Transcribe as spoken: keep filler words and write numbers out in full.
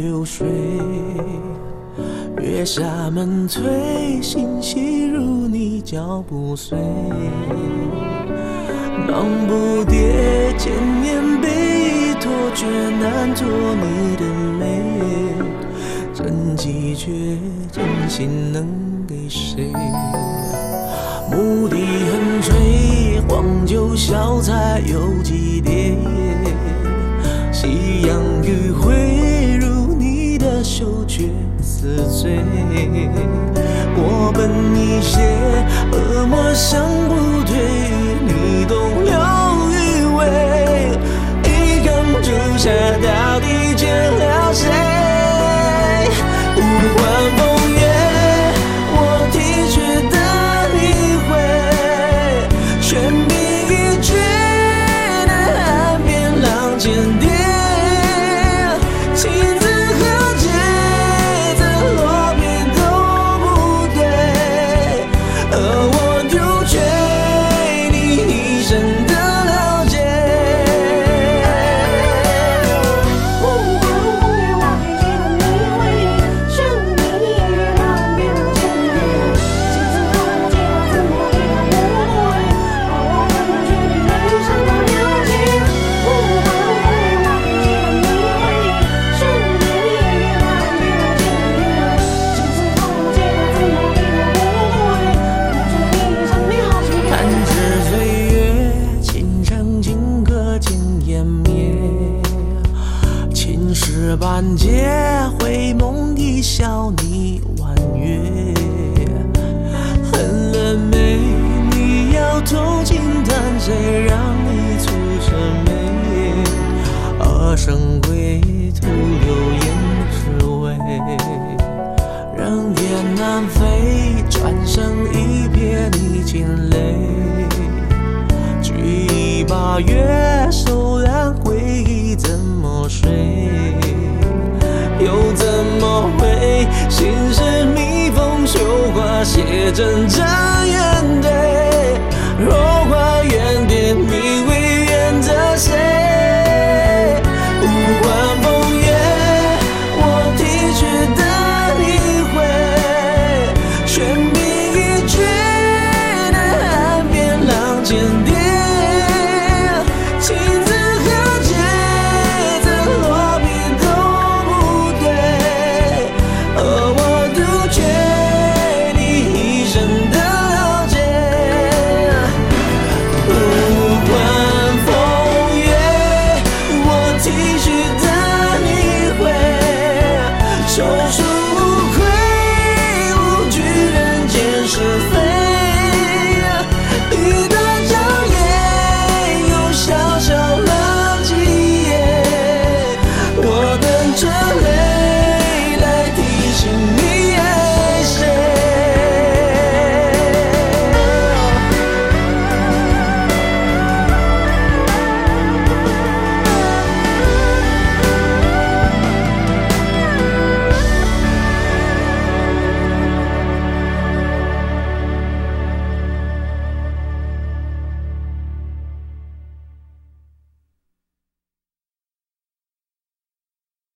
流水。月下门推，心细如你脚步碎。忙不迭，千年被托，却难做你的美。真迹却真心能给谁？牧笛横吹，黄酒小菜有几碟？夕阳余晖，如你的手却似醉。我奔你些，恶魔想不退，你动了余味。一缸朱砂到底欠了谁？无关风月，我体恤的你会，全凭一句的岸边浪尖叠。情字和节，怎落笔都不对，而我丢却你一生的了解。半截回梦一笑，你婉约。恨了没？你要偷情谈谁？让你出这眉？二生归，徒留烟是味。人雁南飞，转身一瞥你惊泪。举一把月，手染回忆怎么睡？又怎么会？心是蜜蜂，绣花写真真眼对。若花远点，你会远着谁？无关风月，我体恤的你会，全凭一句的岸边浪尖叠。情字和节，怎落笔都不对，而我杜绝你一生的了解。无关风月，我体恤的你会，手术